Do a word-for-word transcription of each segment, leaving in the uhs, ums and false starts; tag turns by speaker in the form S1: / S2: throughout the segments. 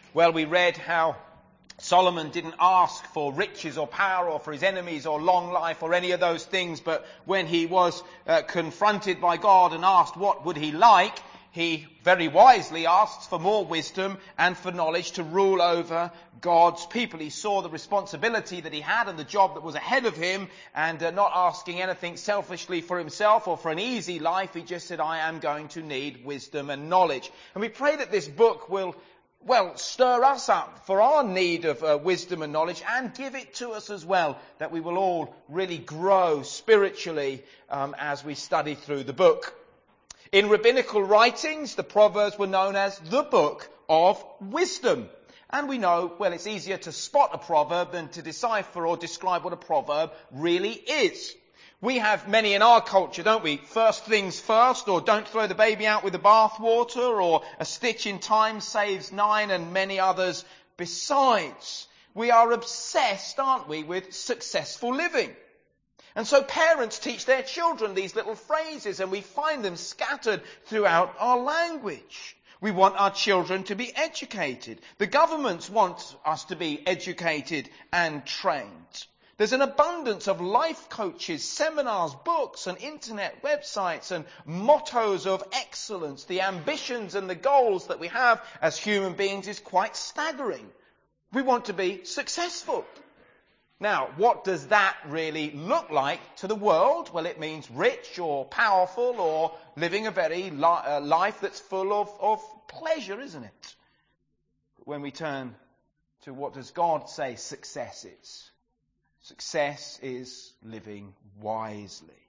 S1: Well, we read how Solomon didn't ask for riches or power or for his enemies or long life or any of those things, but when he was uh, confronted by God and asked what would he like, he very wisely asked for more wisdom and for knowledge to rule over God's people. He saw the responsibility that he had and the job that was ahead of him, and uh, not asking anything selfishly for himself or for an easy life, he just said, I am going to need wisdom and knowledge. And we pray that this book will Well, stir us up for our need of uh, wisdom and knowledge, and give it to us as well, that we will all really grow spiritually um, as we study through the book. In rabbinical writings, the Proverbs were known as the book of wisdom. And we know, well, it's easier to spot a proverb than to decipher or describe what a proverb really is. We have many in our culture, don't we? First things first, or don't throw the baby out with the bathwater, or a stitch in time saves nine, and many others besides. We are obsessed, aren't we, with successful living. And so parents teach their children these little phrases, and we find them scattered throughout our language. We want our children to be educated. The governments want us to be educated and trained. There's an abundance of life coaches, seminars, books and internet websites and mottos of excellence. The ambitions and the goals that we have as human beings is quite staggering. We want to be successful. Now, what does that really look like to the world? Well, it means rich or powerful or living a very li- uh, life that's full of, of pleasure, isn't it? But when we turn to what does God say success is? Success is living wisely.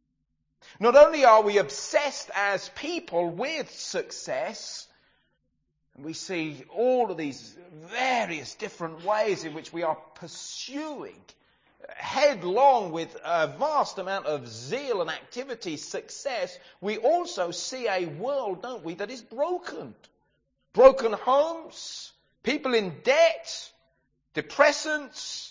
S1: Not only are we obsessed as people with success, we see all of these various different ways in which we are pursuing headlong with a vast amount of zeal and activity success. We also see a world, don't we, that is broken. Broken homes, people in debt, depressants,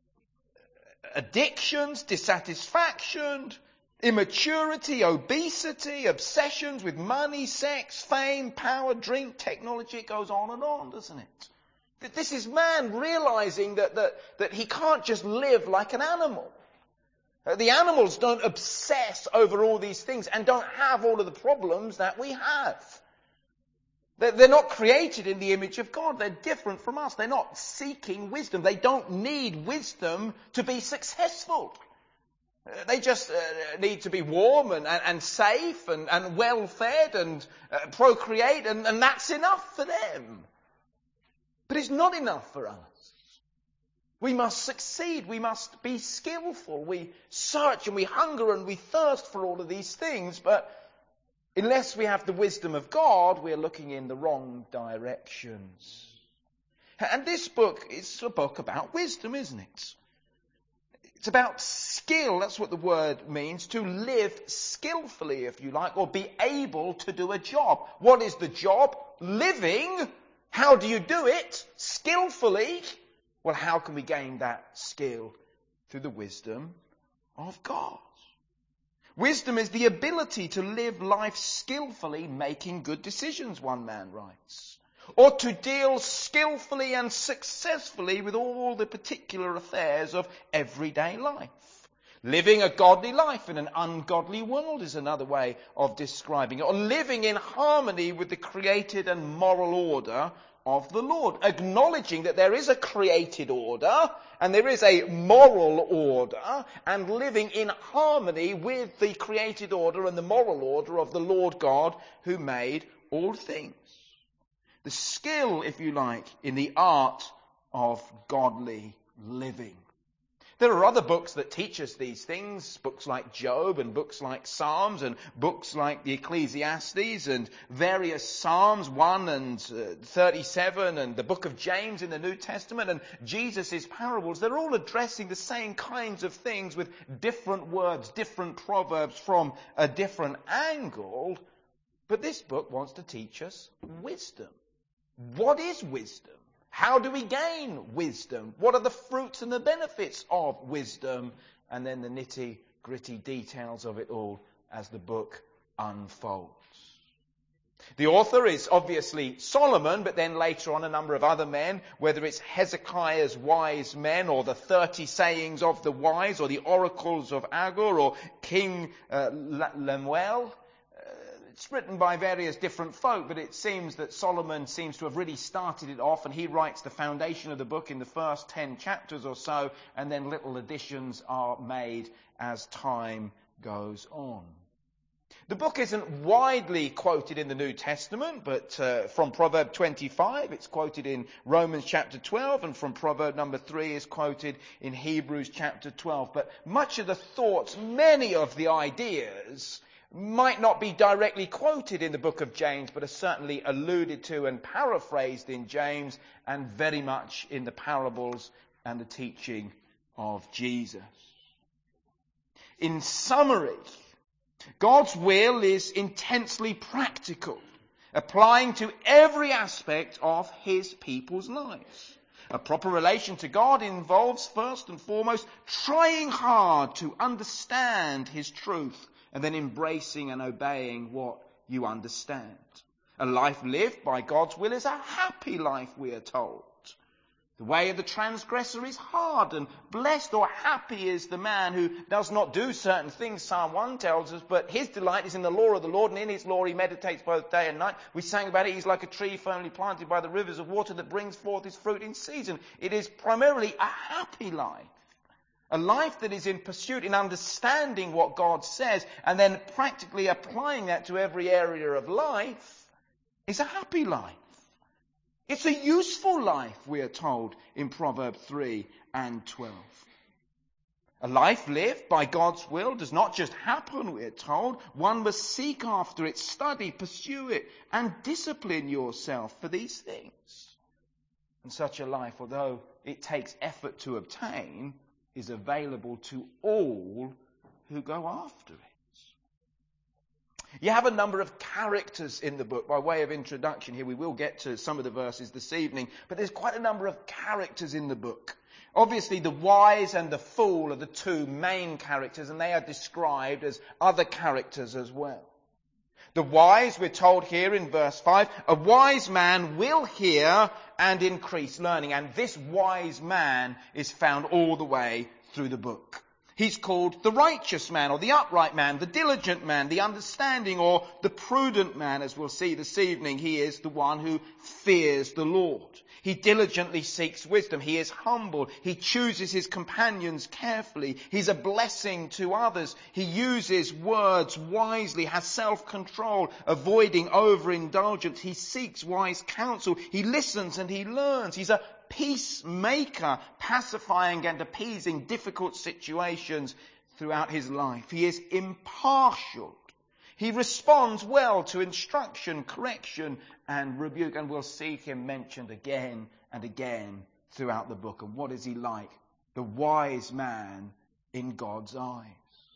S1: addictions, dissatisfaction, immaturity, obesity, obsessions with money, sex, fame, power, drink, technology. It goes on and on, doesn't it? That this is man realizing that, that, that he can't just live like an animal. Uh, the animals don't obsess over all these things and don't have all of the problems that we have. They're not created in the image of God. They're different from us. They're not seeking wisdom. They don't need wisdom to be successful. They just uh, need to be warm and, and, and safe and, and well-fed and uh, procreate, and, and that's enough for them. But it's not enough for us. We must succeed. We must be skillful. We search and we hunger and we thirst for all of these things, but unless we have the wisdom of God, we're looking in the wrong directions. And this book is a book about wisdom, isn't it? It's about skill. That's what the word means. To live skillfully, if you like, or be able to do a job. What is the job? Living. How do you do it? Skillfully. Well, how can we gain that skill? Through the wisdom of God. Wisdom is the ability to live life skillfully, making good decisions, one man writes. Or to deal skillfully and successfully with all the particular affairs of everyday life. Living a godly life in an ungodly world is another way of describing it. Or living in harmony with the created and moral order of the Lord. Acknowledging that there is a created order and there is a moral order, and living in harmony with the created order and the moral order of the Lord God who made all things. The skill, if you like, in the art of godly living. There are other books that teach us these things, books like Job and books like Psalms and books like the Ecclesiastes and various Psalms one and thirty-seven and the book of James in the New Testament and Jesus' parables. They're all addressing the same kinds of things with different words, different proverbs from a different angle. But this book wants to teach us wisdom. What is wisdom? How do we gain wisdom? What are the fruits and the benefits of wisdom? And then the nitty-gritty details of it all as the book unfolds. The author is obviously Solomon, but then later on a number of other men, whether it's Hezekiah's wise men or the thirty sayings of the wise or the oracles of Agur or King uh, Lemuel. Uh, it's written by various different folk, but it seems that Solomon seems to have really started it off, and he writes the foundation of the book in the first ten chapters or so, and then little additions are made as time goes on. The book isn't widely quoted in the New Testament, but uh, from Proverb twenty-five, it's quoted in Romans chapter twelve, and from Proverb number three is quoted in Hebrews chapter twelve. But much of the thoughts, many of the ideas, might not be directly quoted in the book of James, but are certainly alluded to and paraphrased in James, and very much in the parables and the teaching of Jesus. In summary, God's will is intensely practical, applying to every aspect of his people's lives. A proper relation to God involves, first and foremost, trying hard to understand his truth and then embracing and obeying what you understand. A life lived by God's will is a happy life, we are told. The way of the transgressor is hard, and blessed or happy is the man who does not do certain things, Psalm one tells us, but his delight is in the law of the Lord, and in his law he meditates both day and night. We sang about it. He's like a tree firmly planted by the rivers of water that brings forth his fruit in season. It is primarily a happy life. A life that is in pursuit, in understanding what God says, and then practically applying that to every area of life, is a happy life. It's a useful life, we are told in Proverbs three and twelve. A life lived by God's will does not just happen, we are told. One must seek after it, study, pursue it, and discipline yourself for these things. And such a life, although it takes effort to obtain, is available to all who go after it. You have a number of characters in the book. By way of introduction here, we will get to some of the verses this evening, but there's quite a number of characters in the book. Obviously, the wise and the fool are the two main characters, and they are described as other characters as well. The wise, we're told here in verse five, a wise man will hear and increase learning. And this wise man is found all the way through the book. He's called the righteous man, or the upright man, the diligent man, the understanding, or the prudent man. As we'll see this evening, he is the one who fears the Lord. He diligently seeks wisdom. He is humble. He chooses his companions carefully. He's a blessing to others. He uses words wisely, has self-control, avoiding overindulgence. He seeks wise counsel. He listens and he learns. He's a peacemaker, pacifying and appeasing difficult situations throughout his life. He is impartial. He responds well to instruction, correction, and rebuke. And we'll see him mentioned again and again throughout the book. And what is he like? The wise man in God's eyes.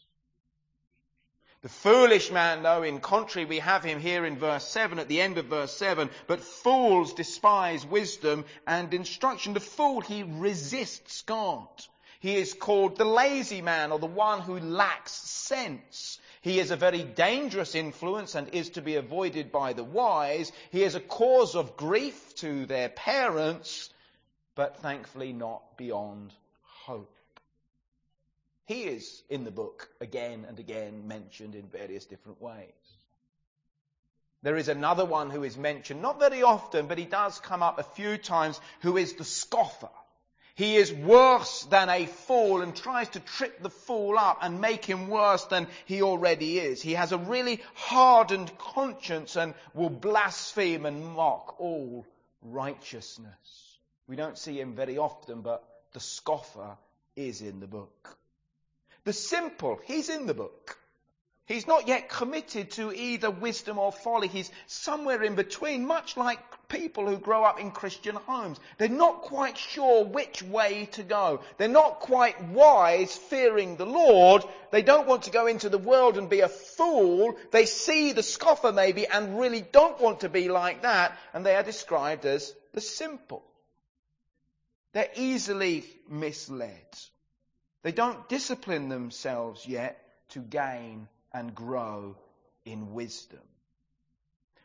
S1: The foolish man, though, in contrary, we have him here in verse seven, at the end of verse seven. But fools despise wisdom and instruction. The fool, he resists God. He is called the lazy man, or the one who lacks sense. He is a very dangerous influence and is to be avoided by the wise. He is a cause of grief to their parents, but thankfully not beyond hope. He is in the book again and again mentioned in various different ways. There is another one who is mentioned, not very often, but he does come up a few times, who is the scoffer. He is worse than a fool and tries to trip the fool up and make him worse than he already is. He has a really hardened conscience and will blaspheme and mock all righteousness. We don't see him very often, but the scoffer is in the book. The simple, he's in the book. He's not yet committed to either wisdom or folly. He's somewhere in between, much like people who grow up in Christian homes. They're not quite sure which way to go. They're not quite wise, fearing the Lord. They don't want to go into the world and be a fool. They see the scoffer maybe and really don't want to be like that. And they are described as the simple. They're easily misled. They don't discipline themselves yet to gain and grow in wisdom.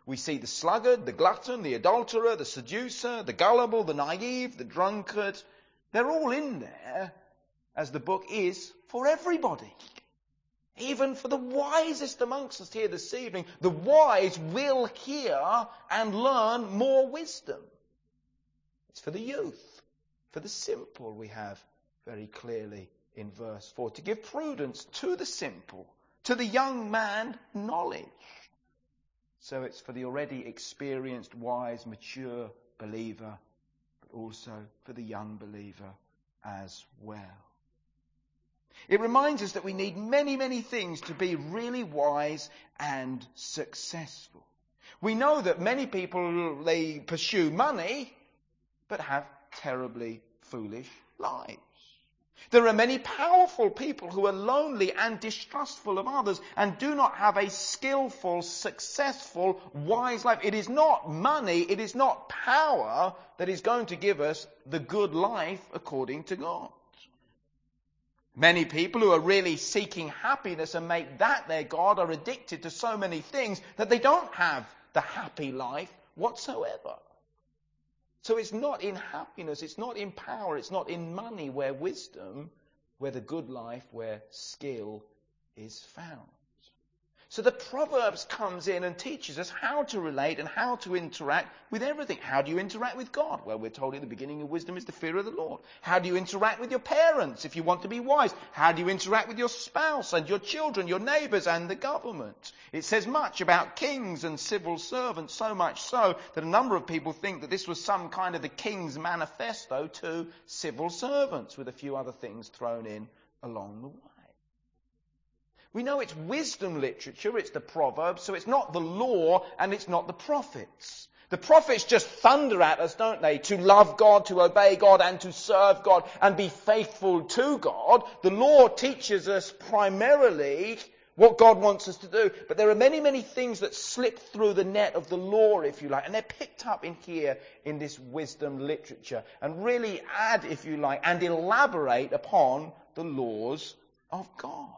S1: We see the sluggard, the glutton, the adulterer, the seducer, the gullible, the naive, the drunkard. They're all in there, as the book is for everybody. Even for the wisest amongst us here this evening, the wise will hear and learn more wisdom. It's for the youth, for the simple, we have very clearly in verse four. To give prudence to the simple, to the young man knowledge. So it's for the already experienced, wise, mature believer, but also for the young believer as well. It reminds us that we need many, many things to be really wise and successful. We know that many people, they pursue money, but have terribly foolish lives. There are many powerful people who are lonely and distrustful of others and do not have a skillful, successful, wise life. It is not money, it is not power that is going to give us the good life according to God. Many people who are really seeking happiness and make that their God are addicted to so many things that they don't have the happy life whatsoever. So it's not in happiness, it's not in power, it's not in money where wisdom, where the good life, where skill is found. So the Proverbs comes in and teaches us how to relate and how to interact with everything. How do you interact with God? Well, we're told at the beginning of wisdom is the fear of the Lord. How do you interact with your parents if you want to be wise? How do you interact with your spouse and your children, your neighbours and the government? It says much about kings and civil servants, so much so that a number of people think that this was some kind of the king's manifesto to civil servants, with a few other things thrown in along the way. We know it's wisdom literature, it's the Proverbs, so it's not the law and it's not the prophets. The prophets just thunder at us, don't they, to love God, to obey God and to serve God and be faithful to God. The law teaches us primarily what God wants us to do, but there are many, many things that slip through the net of the law, if you like, and they're picked up in here in this wisdom literature and really add, if you like, and elaborate upon the laws of God.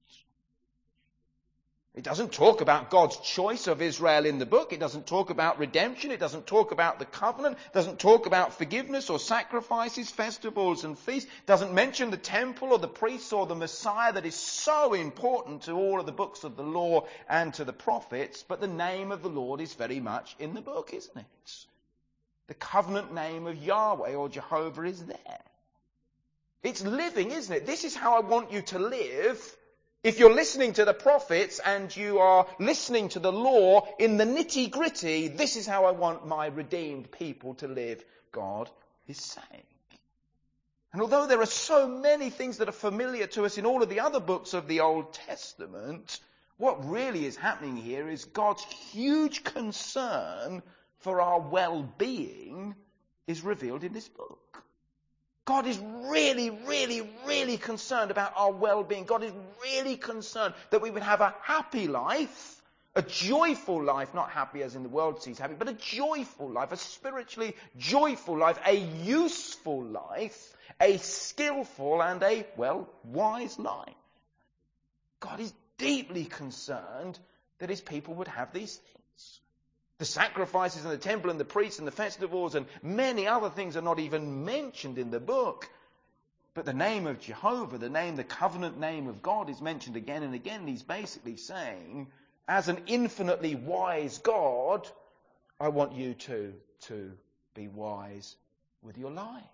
S1: It doesn't talk about God's choice of Israel in the book. It doesn't talk about redemption. It doesn't talk about the covenant. It doesn't talk about forgiveness or sacrifices, festivals and feasts. It doesn't mention the temple or the priests or the Messiah that is so important to all of the books of the law and to the prophets. But the name of the Lord is very much in the book, isn't it? The covenant name of Yahweh or Jehovah is there. It's living, isn't it? This is how I want you to live. If you're listening to the prophets and you are listening to the law in the nitty-gritty, this is how I want my redeemed people to live, God is saying. And although there are so many things that are familiar to us in all of the other books of the Old Testament, what really is happening here is God's huge concern for our well-being is revealed in this book. God is really, really, really concerned about our well-being. God is really concerned that we would have a happy life, a joyful life, not happy as in the world sees happy, but a joyful life, a spiritually joyful life, a useful life, a skillful and a, well, wise life. God is deeply concerned that his people would have these things. The sacrifices and the temple and the priests and the festivals and many other things are not even mentioned in the book. But the name of Jehovah, the name, the covenant name of God is mentioned again and again. And he's basically saying, as an infinitely wise God, I want you to, to be wise with your lives.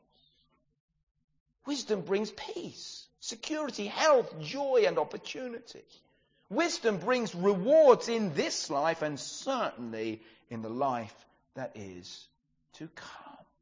S1: Wisdom brings peace, security, health, joy and opportunity. Wisdom brings rewards in this life and certainly in the life that is to come.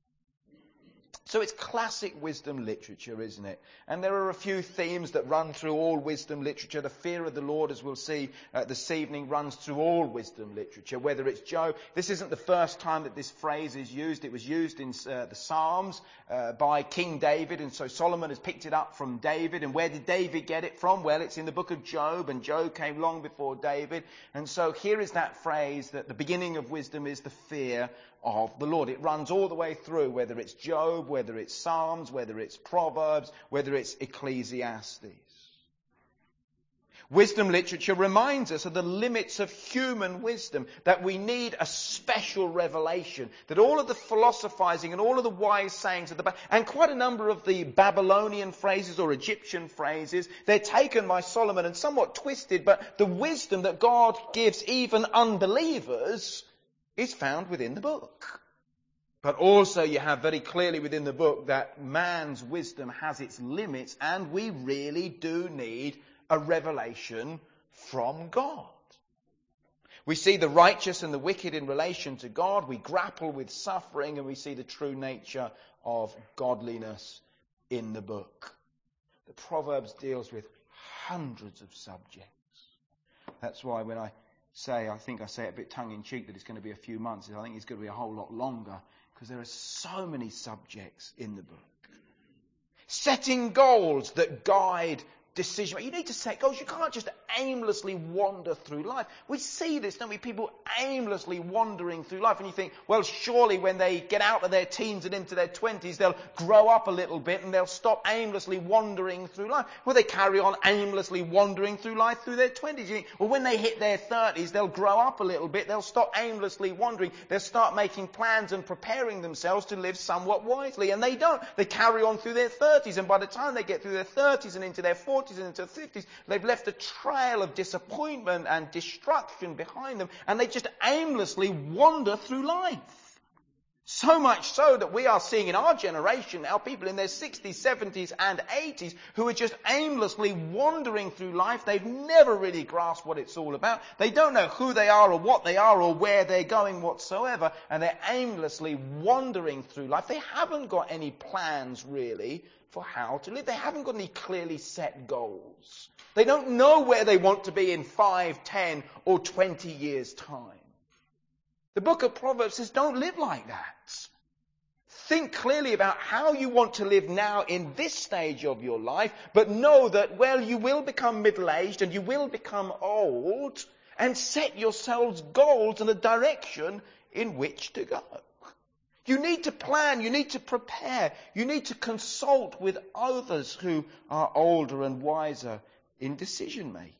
S1: So it's classic wisdom literature, isn't it? And there are a few themes that run through all wisdom literature. The fear of the Lord, as we'll see uh, this evening, runs through all wisdom literature, whether it's Job. This isn't the first time that this phrase is used. It was used in uh, the Psalms uh, by King David, and so Solomon has picked it up from David. And where did David get it from? Well, it's in the book of Job, and Job came long before David. And so here is that phrase that the beginning of wisdom is the fear of the Lord. It runs all the way through, whether it's Job, whether it's Psalms, whether it's Proverbs, whether it's Ecclesiastes. Wisdom literature reminds us of the limits of human wisdom, that we need a special revelation, that all of the philosophizing and all of the wise sayings of the, and quite a number of the Babylonian phrases or Egyptian phrases, they're taken by Solomon and somewhat twisted, but the wisdom that God gives even unbelievers is found within the book. But also you have very clearly within the book that man's wisdom has its limits, and we really do need a revelation from God. We see the righteous and the wicked in relation to God. We grapple with suffering, and we see the true nature of godliness in the book. The Proverbs deals with hundreds of subjects. That's why when I say, I think I say it a bit tongue-in-cheek that it's going to be a few months, I think it's going to be a whole lot longer, because there are so many subjects in the book. Setting goals that guide decision. You need to set goals. You can't just aimlessly wander through life. We see this, don't we? People aimlessly wandering through life. And you think, well, surely when they get out of their teens and into their twenties, they'll grow up a little bit and they'll stop aimlessly wandering through life. Well, they carry on aimlessly wandering through life through their twenties. You think, well, when they hit their thirties, they'll grow up a little bit. They'll stop aimlessly wandering. They'll start making plans and preparing themselves to live somewhat wisely. And they don't. They carry on through their thirties. And by the time they get through their thirties and into their forties and into fifties, they've left a trail of disappointment and destruction behind them, and they just aimlessly wander through life. So much so that we are seeing in our generation now people in their sixties, seventies and eighties who are just aimlessly wandering through life. They've never really grasped what it's all about. They don't know who they are or what they are or where they're going whatsoever, and they're aimlessly wandering through life. They haven't got any plans really for how to live. They haven't got any clearly set goals. They don't know where they want to be in five, ten or twenty years' time. The book of Proverbs says don't live like that. Think clearly about how you want to live now in this stage of your life, but know that, well, you will become middle-aged and you will become old, and set yourselves goals and a direction in which to go. You need to plan, you need to prepare, you need to consult with others who are older and wiser in decision making.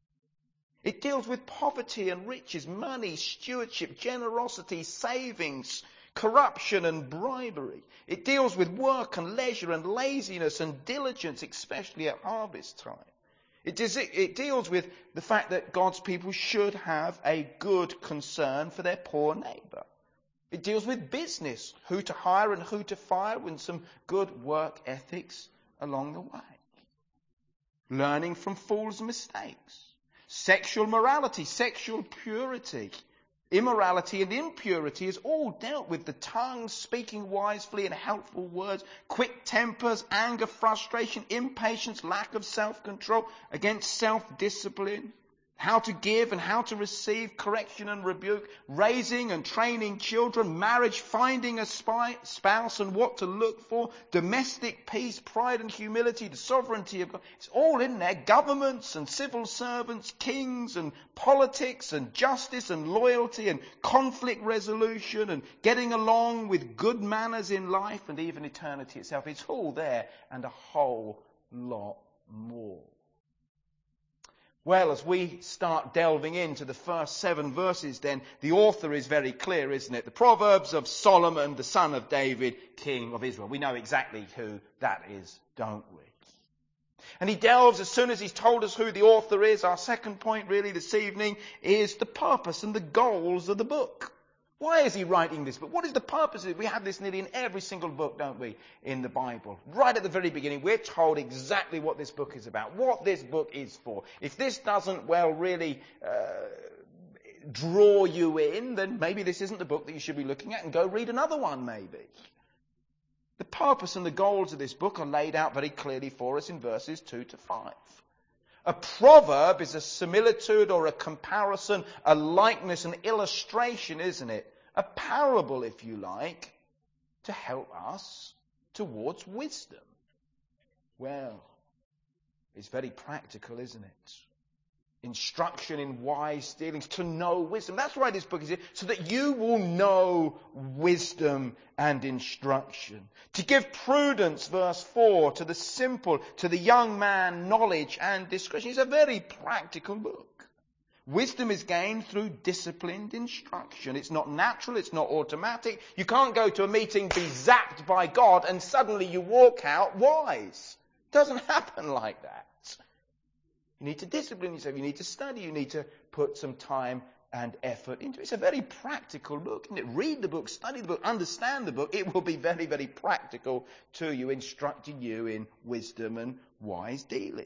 S1: It deals with poverty and riches, money, stewardship, generosity, savings, corruption and bribery. It deals with work and leisure and laziness and diligence, especially at harvest time. It, does, it deals with the fact that God's people should have a good concern for their poor neighbour. It deals with business, who to hire and who to fire, with some good work ethics along the way. Learning from fools' mistakes. Sexual morality, sexual purity. Immorality and impurity is all dealt with. The tongue, speaking wisely and helpful words. Quick tempers, anger, frustration, impatience, lack of self-control, against self-discipline. How to give and how to receive correction and rebuke, raising and training children, marriage, finding a spy, spouse and what to look for, domestic peace, pride and humility, the sovereignty of God. It's all in there. Governments and civil servants, kings and politics and justice and loyalty and conflict resolution and getting along with good manners in life and even eternity itself. It's all there and a whole lot more. Well, as we start delving into the first seven verses then, the author is very clear, isn't it? The Proverbs of Solomon, the son of David, king of Israel. We know exactly who that is, don't we? And he delves, as soon as he's told us who the author is, our second point really this evening is the purpose and the goals of the book. Why is he writing this book? What is the purpose of it? We have this nearly in every single book, don't we, in the Bible. Right at the very beginning, we're told exactly what this book is about, what this book is for. If this doesn't, well, really uh, draw you in, then maybe this isn't the book that you should be looking at, and go read another one, maybe. The purpose and the goals of this book are laid out very clearly for us in verses two to five. A proverb is a similitude or a comparison, a likeness, an illustration, isn't it? A parable, if you like, to help us towards wisdom. Well, it's very practical, isn't it? instruction in wise dealings, to know wisdom. That's why this book is here, so that you will know wisdom and instruction. To give prudence, verse four, to the simple, to the young man, knowledge and discretion. It's a very practical book. Wisdom is gained through disciplined instruction. It's not natural, it's not automatic. You can't go to a meeting, be zapped by God, and suddenly you walk out wise. It doesn't happen like that. You need to discipline yourself, you need to study, you need to put some time and effort into it. It's a very practical book, isn't it? Read the book, study the book, understand the book. It will be very, very practical to you, instructing you in wisdom and wise dealing.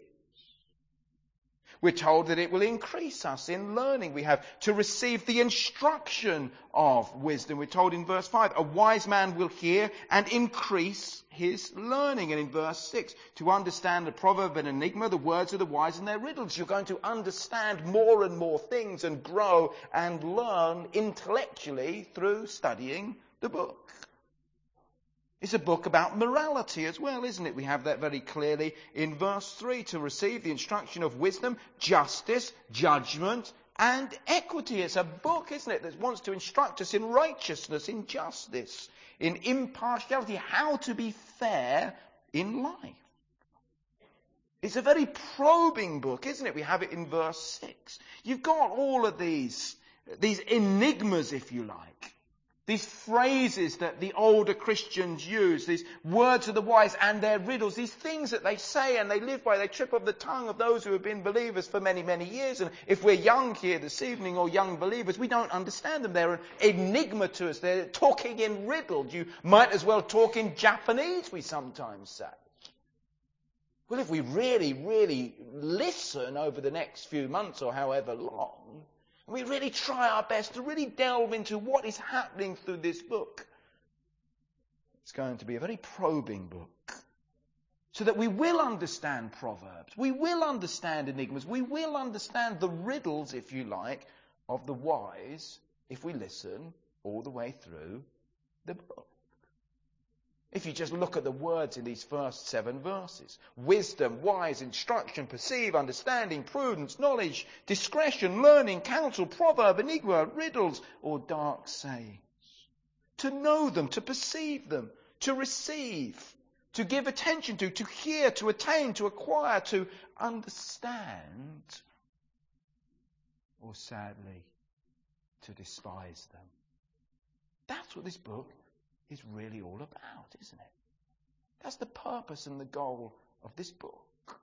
S1: We're told that it will increase us in learning. We have to receive the instruction of wisdom. We're told in verse five, a wise man will hear and increase his learning. And in verse six, to understand the proverb and enigma, the words of the wise and their riddles. You're going to understand more and more things and grow and learn intellectually through studying the book. It's a book about morality as well, isn't it? We have that very clearly in verse three. To receive the instruction of wisdom, justice, judgment, and equity. It's a book, isn't it, that wants to instruct us in righteousness, in justice, in impartiality, how to be fair in life. It's a very probing book, isn't it? We have it in verse six. You've got all of these, these enigmas, if you like. These phrases that the older Christians use, these words of the wise and their riddles, these things that they say and they live by, they trip over the tongue of those who have been believers for many, many years. And if we're young here this evening or young believers, we don't understand them. They're an enigma to us. They're talking in riddles. You might as well talk in Japanese, we sometimes say. Well, if we really, really listen over the next few months or however long, and we really try our best to really delve into what is happening through this book, it's going to be a very probing book. So that we will understand Proverbs, we will understand enigmas, we will understand the riddles, if you like, of the wise if we listen all the way through the book. If you just look at the words in these first seven verses. Wisdom, wise, instruction, perceive, understanding, prudence, knowledge, discretion, learning, counsel, proverb, enigma, riddles, or dark sayings. To know them, to perceive them, to receive, to give attention to, to hear, to attain, to acquire, to understand, or sadly, to despise them. That's what this book is really all about, isn't it? That's the purpose and the goal of this book.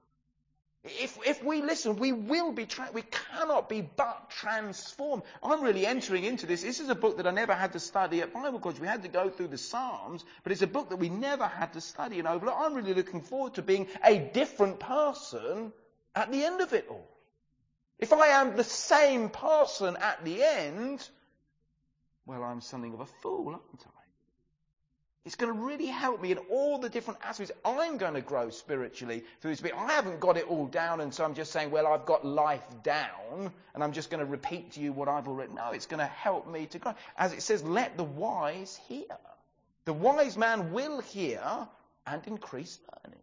S1: If if we listen, we will be, tra- we cannot be but transformed. I'm really entering into this. This is a book that I never had to study at Bible college. We had to go through the Psalms, but it's a book that we never had to study and overlook. I'm really looking forward to being a different person at the end of it all. If I am the same person at the end, well, I'm something of a fool, aren't I? It's going to really help me in all the different aspects. I'm going to grow spiritually through this. I haven't got it all down, and so I'm just saying, well, I've got life down, and I'm just going to repeat to you what I've already... No, it's going to help me to grow. As it says, let the wise hear. The wise man will hear and increase learning.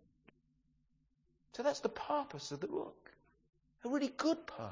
S1: So that's the purpose of the book. A really good purpose.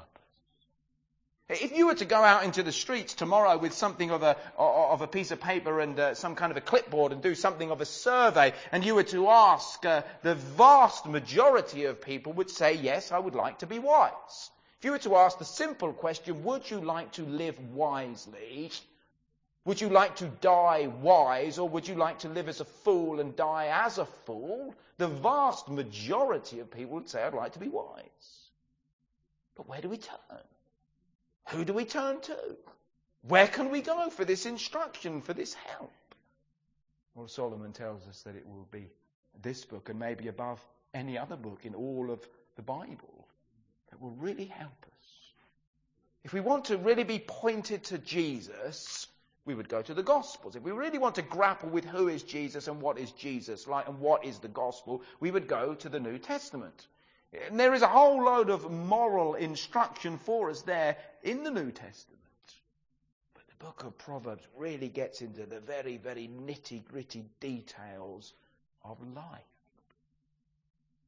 S1: If you were to go out into the streets tomorrow with something of a of a piece of paper and uh, some kind of a clipboard and do something of a survey, and you were to ask, uh, the vast majority of people would say, yes, I would like to be wise. If you were to ask the simple question, would you like to live wisely? Would you like to die wise, or would you like to live as a fool and die as a fool? The vast majority of people would say, I'd like to be wise. But where do we turn? Who do we turn to? Where can we go for this instruction, for this help? Well, Solomon tells us that it will be this book, and maybe above any other book in all of the Bible, that will really help us. If we want to really be pointed to Jesus, we would go to the Gospels. If we really want to grapple with who is Jesus and what is Jesus like and what is the Gospel, we would go to the New Testament. And there is a whole load of moral instruction for us there in the New Testament. But the book of Proverbs really gets into the very, very nitty-gritty details of life.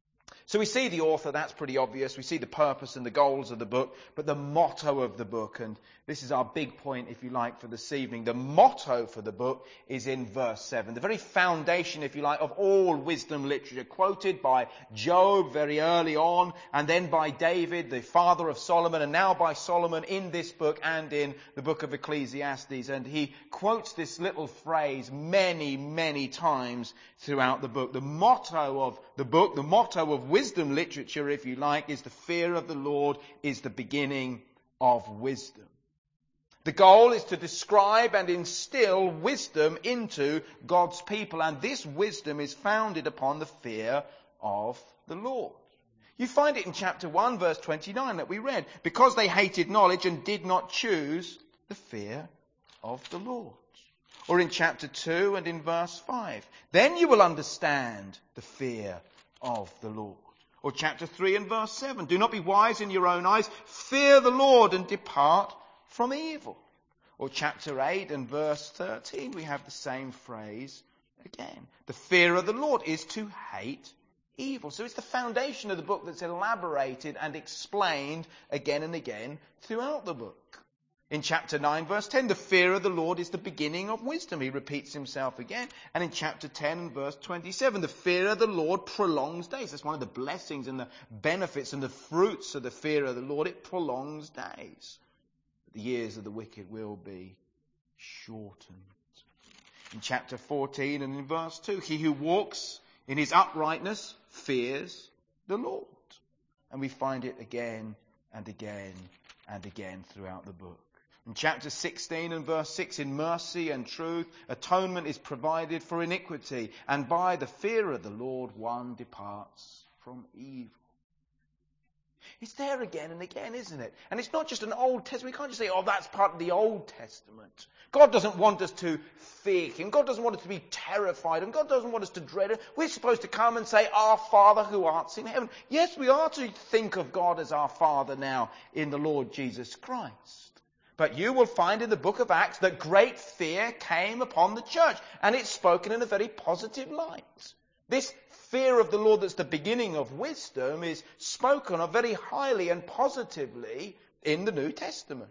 S1: So we see the author, that's pretty obvious. We see the purpose and the goals of the book, but the motto of the book, and this is our big point, if you like, for this evening. The motto for the book is in verse seven. The very foundation, if you like, of all wisdom literature, quoted by Job very early on, and then by David, the father of Solomon, and now by Solomon in this book and in the book of Ecclesiastes. And he quotes this little phrase many, many times throughout the book. The motto of the book, the motto of wisdom literature, if you like, is the fear of the Lord is the beginning of wisdom. The goal is to describe and instill wisdom into God's people, and this wisdom is founded upon the fear of the Lord. You find it in chapter one, verse twenty-nine that we read, because they hated knowledge and did not choose the fear of the Lord. Or in chapter two and in verse five, then you will understand the fear of the Lord. Or chapter three and verse seven, do not be wise in your own eyes, fear the Lord and depart from evil. Or chapter eight and verse thirteen, we have the same phrase again. The fear of the Lord is to hate evil. So it's the foundation of the book that's elaborated and explained again and again throughout the book. In chapter nine, verse ten, the fear of the Lord is the beginning of wisdom. He repeats himself again. And in chapter ten and verse twenty-seven, the fear of the Lord prolongs days. That's one of the blessings and the benefits and the fruits of the fear of the Lord. It prolongs days. The years of the wicked will be shortened. In chapter fourteen and in verse two, he who walks in his uprightness fears the Lord. And we find it again and again and again throughout the book. In chapter sixteen and verse six, in mercy and truth, atonement is provided for iniquity, and by the fear of the Lord one departs from evil. It's there again and again, isn't it? And it's not just an Old Testament. We can't just say, oh, that's part of the Old Testament. God doesn't want us to fear him. God doesn't want us to be terrified. And God doesn't want us to dread him. We're supposed to come and say, our Father who art in heaven. Yes, we are to think of God as our Father now in the Lord Jesus Christ. But you will find in the book of Acts that great fear came upon the church. And it's spoken in a very positive light. This fear of the Lord that's the beginning of wisdom is spoken of very highly and positively in the New Testament.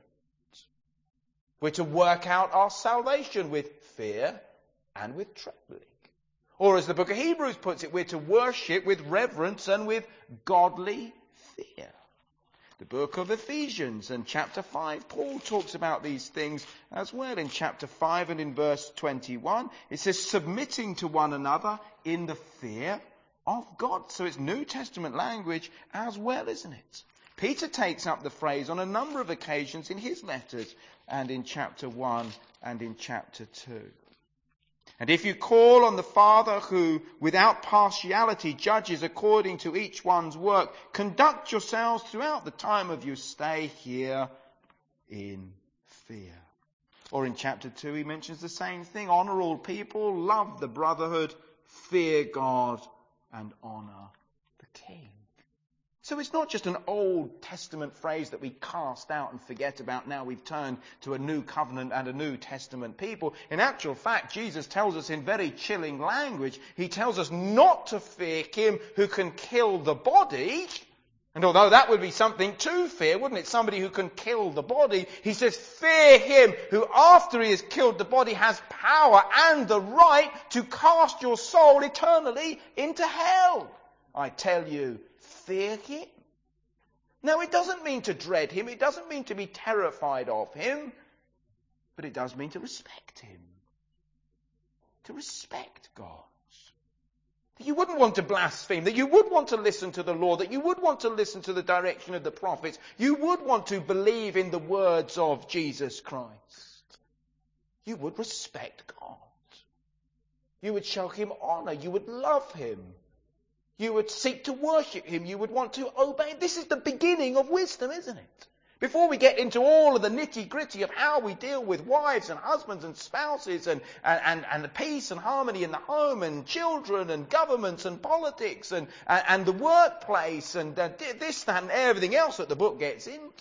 S1: We're to work out our salvation with fear and with trembling. Or as the book of Hebrews puts it, we're to worship with reverence and with godly fear. The book of Ephesians and chapter five, Paul talks about these things as well. In chapter five and in verse twenty-one, it says, submitting to one another in the fear of God. So it's New Testament language as well, isn't it? Peter takes up the phrase on a number of occasions in his letters, and in chapter one and in chapter two. And if you call on the Father who, without partiality, judges according to each one's work, conduct yourselves throughout the time of your stay here in fear. Or in chapter two, he mentions the same thing. Honour all people, love the brotherhood, fear God, and honour the King. So it's not just an Old Testament phrase that we cast out and forget about. Now we've turned to a new covenant and a New Testament people. In actual fact, Jesus tells us in very chilling language, he tells us not to fear him who can kill the body. And although that would be something to fear, wouldn't it? Somebody who can kill the body. He says, fear him who after he has killed the body has power and the right to cast your soul eternally into hell. I tell you, fear him. Now, it doesn't mean to dread him. It doesn't mean to be terrified of him. But it does mean to respect him. To respect God. That you wouldn't want to blaspheme. That you would want to listen to the law. That you would want to listen to the direction of the prophets. You would want to believe in the words of Jesus Christ. You would respect God. You would show him honour. You would love him. You would seek to worship him. You would want to obey. This is the beginning of wisdom, isn't it? Before we get into all of the nitty-gritty of how we deal with wives and husbands and spouses and, and, and, and the peace and harmony in the home and children and governments and politics and, and, and the workplace and uh, this, that and everything else that the book gets into.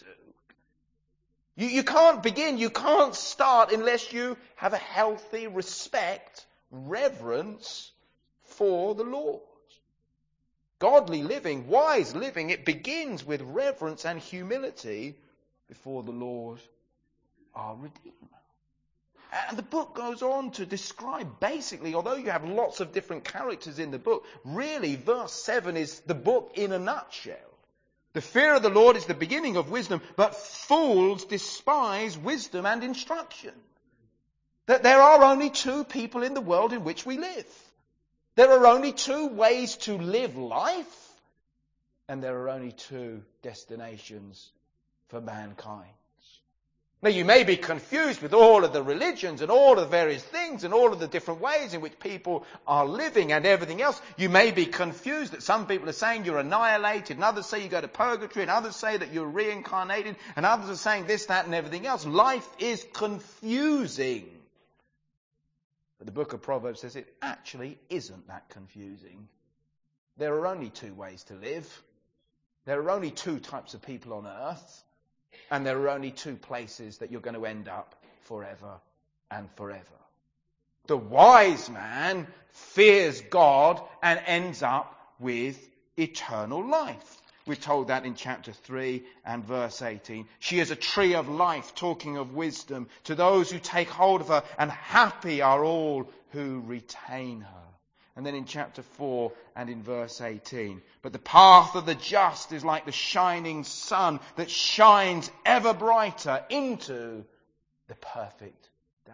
S1: You, you can't begin, you can't start unless you have a healthy respect, reverence for the Lord. Godly living, wise living, it begins with reverence and humility before the Lord, our Redeemer. And the book goes on to describe basically, although you have lots of different characters in the book, really verse seven is the book in a nutshell. The fear of the Lord is the beginning of wisdom, but fools despise wisdom and instruction. That there are only two people in the world in which we live. There are only two ways to live life, and there are only two destinations for mankind. Now, you may be confused with all of the religions and all of the various things and all of the different ways in which people are living and everything else. You may be confused that some people are saying you're annihilated, and others say you go to purgatory, and others say that you're reincarnated, and others are saying this, that, and everything else. Life is confusing. But the book of Proverbs says it actually isn't that confusing. There are only two ways to live. There are only two types of people on earth. And there are only two places that you're going to end up forever and forever. The wise man fears God and ends up with eternal life. We're told that in chapter three and verse eighteen. She is a tree of life, talking of wisdom, to those who take hold of her, and happy are all who retain her. And then in chapter four and in verse eighteen, but the path of the just is like the shining sun that shines ever brighter into the perfect day.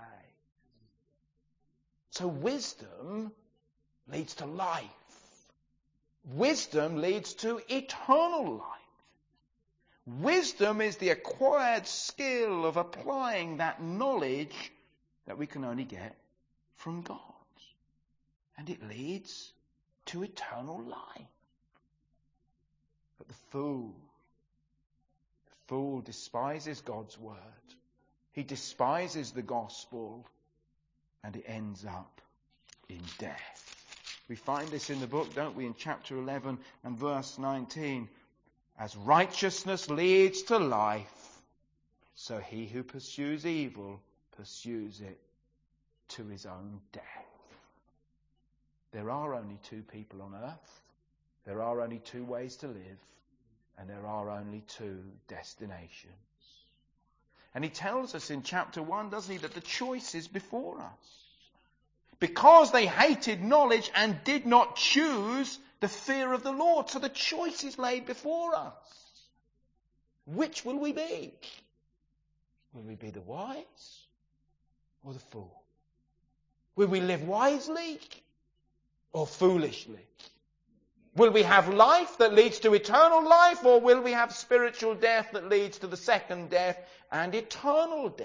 S1: So wisdom leads to life. Wisdom leads to eternal life. Wisdom is the acquired skill of applying that knowledge that we can only get from God. And it leads to eternal life. But the fool, the fool despises God's word. He despises the gospel, and it ends up in death. We find this in the book, don't we, in chapter eleven and verse nineteen. As righteousness leads to life, so he who pursues evil pursues it to his own death. There are only two people on earth. There are only two ways to live. And there are only two destinations. And he tells us in chapter one, doesn't he, that the choice is before us. Because they hated knowledge and did not choose the fear of the Lord. So the choice is laid before us. Which will we be? Will we be the wise or the fool? Will we live wisely or foolishly? Will we have life that leads to eternal life, or will we have spiritual death that leads to the second death and eternal death?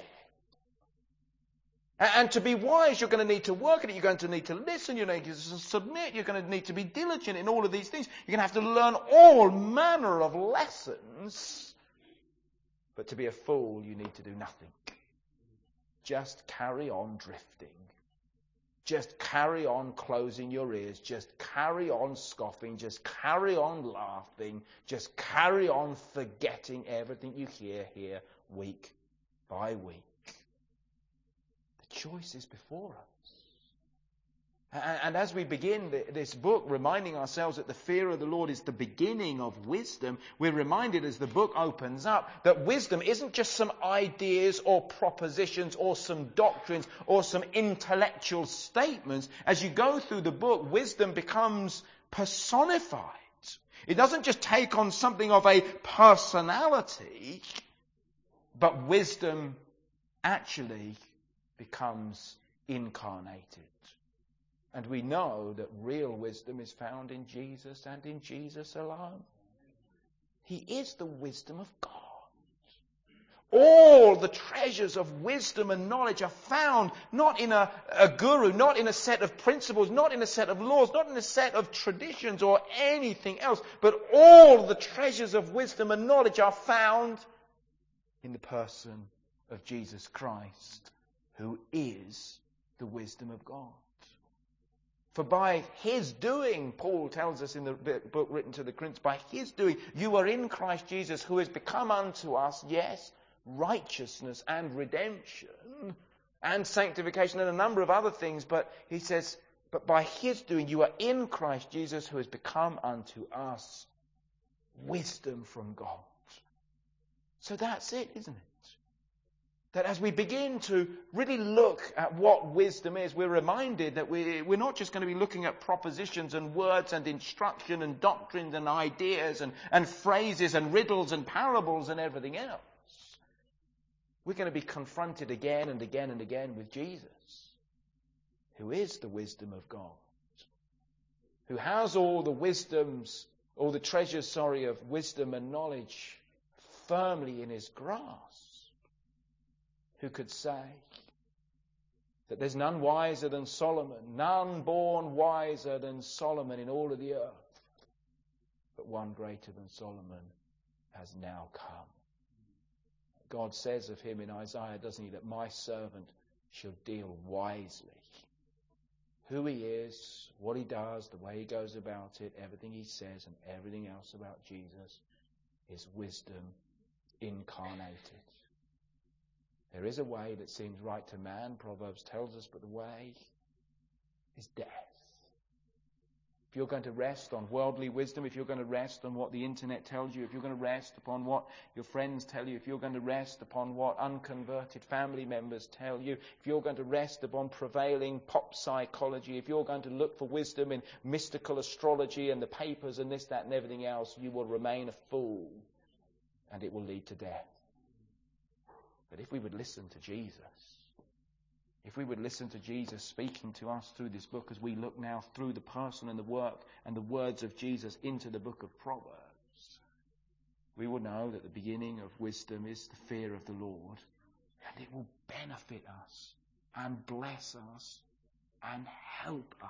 S1: And to be wise, you're going to need to work at it. You're going to need to listen. You're going to need to submit. You're going to need to be diligent in all of these things. You're going to have to learn all manner of lessons. But to be a fool, you need to do nothing. Just carry on drifting. Just carry on closing your ears. Just carry on scoffing. Just carry on laughing. Just carry on forgetting everything you hear here week by week. The choice is before us. And as we begin this book, reminding ourselves that the fear of the Lord is the beginning of wisdom, we're reminded as the book opens up that wisdom isn't just some ideas or propositions or some doctrines or some intellectual statements. As you go through the book, wisdom becomes personified. It doesn't just take on something of a personality, but wisdom actually becomes incarnated. And we know that real wisdom is found in Jesus and in Jesus alone. He is the wisdom of God. All the treasures of wisdom and knowledge are found not in a, a guru, not in a set of principles, not in a set of laws, not in a set of traditions or anything else, but all the treasures of wisdom and knowledge are found in the person of Jesus Christ, who is the wisdom of God. For by his doing, Paul tells us in the book written to the Corinthians, by his doing, you are in Christ Jesus, who has become unto us, yes, righteousness and redemption and sanctification and a number of other things. But he says, but by his doing you are in Christ Jesus, who has become unto us wisdom from God. So that's it, isn't it? That as we begin to really look at what wisdom is, we're reminded that we, we're not just going to be looking at propositions and words and instruction and doctrines and ideas and, and phrases and riddles and parables and everything else. We're going to be confronted again and again and again with Jesus, who is the wisdom of God, who has all the wisdoms, all the treasures, sorry, of wisdom and knowledge firmly in his grasp. Who could say that there's none wiser than Solomon, none born wiser than Solomon in all of the earth, but one greater than Solomon has now come. God says of him in Isaiah, doesn't he, that my servant shall deal wisely. Who he is, what he does, the way he goes about it, everything he says and everything else about Jesus is wisdom incarnated. There is a way that seems right to man, Proverbs tells us, but the way is death. If you're going to rest on worldly wisdom, if you're going to rest on what the internet tells you, if you're going to rest upon what your friends tell you, if you're going to rest upon what unconverted family members tell you, if you're going to rest upon prevailing pop psychology, if you're going to look for wisdom in mystical astrology and the papers and this, that and everything else, you will remain a fool and it will lead to death. But if we would listen to Jesus, if we would listen to Jesus speaking to us through this book as we look now through the person and the work and the words of Jesus into the book of Proverbs, we will know that the beginning of wisdom is the fear of the Lord, and it will benefit us and bless us and help us.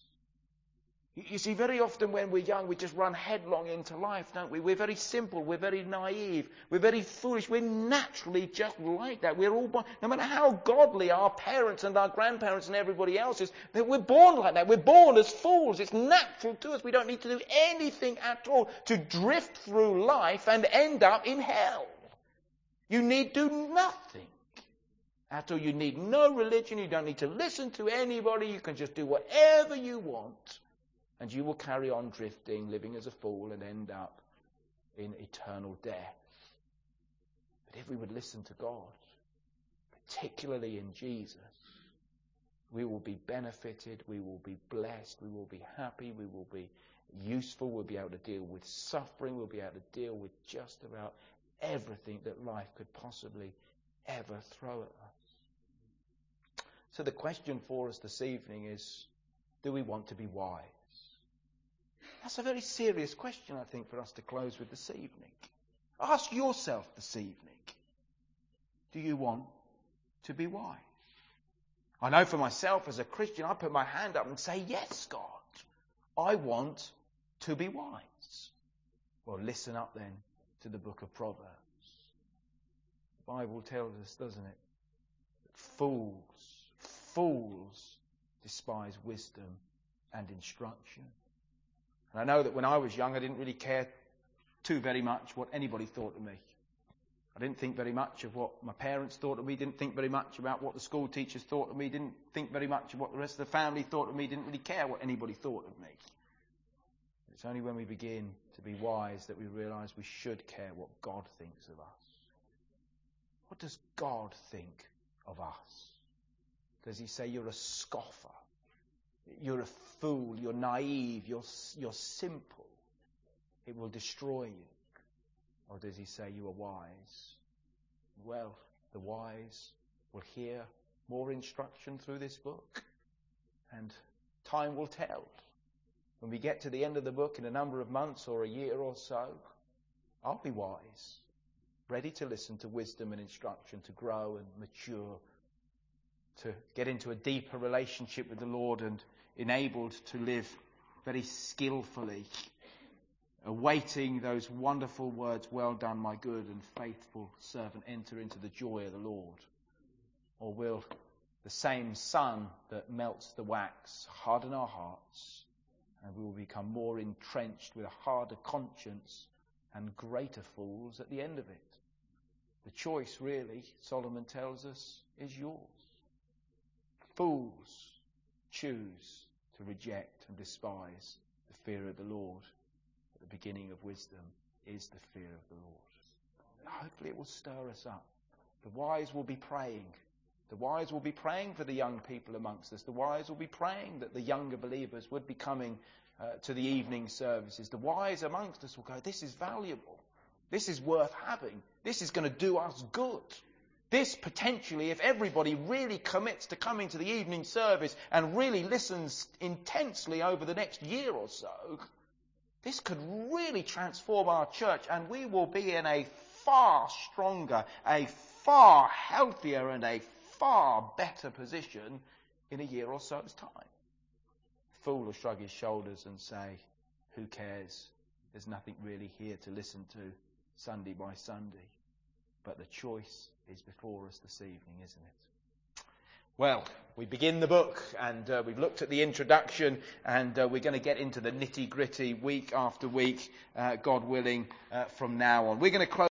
S1: You see, very often when we're young, we just run headlong into life, don't we? We're very simple. We're very naive. We're very foolish. We're naturally just like that. We're all born, no matter how godly our parents and our grandparents and everybody else is, we're born like that. We're born as fools. It's natural to us. We don't need to do anything at all to drift through life and end up in hell. You need do nothing at all. You need no religion. You don't need to listen to anybody. You can just do whatever you want. And you will carry on drifting, living as a fool, and end up in eternal death. But if we would listen to God, particularly in Jesus, we will be benefited, we will be blessed, we will be happy, we will be useful, we'll be able to deal with suffering, we'll be able to deal with just about everything that life could possibly ever throw at us. So the question for us this evening is, do we want to be wise? That's a very serious question, I think, for us to close with this evening. Ask yourself this evening, do you want to be wise? I know for myself as a Christian, I put my hand up and say, yes, God, I want to be wise. Well, listen up then to the book of Proverbs. The Bible tells us, doesn't it, that fools, fools despise wisdom and instruction. And I know that when I was young, I didn't really care too very much what anybody thought of me. I didn't think very much of what my parents thought of me, didn't think very much about what the school teachers thought of me, didn't think very much of what the rest of the family thought of me, didn't really care what anybody thought of me. It's only when we begin to be wise that we realise we should care what God thinks of us. What does God think of us? Does he say you're a scoffer? You're a fool, you're naive, you're, you're simple. It will destroy you. Or does he say you are wise? Well, the wise will hear more instruction through this book. And time will tell. When we get to the end of the book in a number of months or a year or so, I'll be wise, ready to listen to wisdom and instruction, to grow and mature, to get into a deeper relationship with the Lord and enabled to live very skillfully, awaiting those wonderful words, well done, my good and faithful servant, enter into the joy of the Lord. Or will the same sun that melts the wax harden our hearts, and we will become more entrenched with a harder conscience and greater fools at the end of it? The choice, really, Solomon tells us, is yours. Fools choose to reject and despise the fear of the Lord. At the beginning of wisdom is the fear of the Lord. Hopefully it will stir us up. The wise will be praying. The wise will be praying for the young people amongst us. The wise will be praying that the younger believers would be coming uh, to the evening services. The wise amongst us will go, this is valuable. This is worth having. This is going to do us good. This potentially, if everybody really commits to coming to the evening service and really listens intensely over the next year or so, this could really transform our church, and we will be in a far stronger, a far healthier and a far better position in a year or so's time. The fool will shrug his shoulders and say, who cares? There's nothing really here to listen to Sunday by Sunday. But the choice is before us this evening, isn't it? Well, we begin the book, and uh, we've looked at the introduction, and uh, we're going to get into the nitty-gritty week after week, uh, God willing, uh, from now on. We're going to close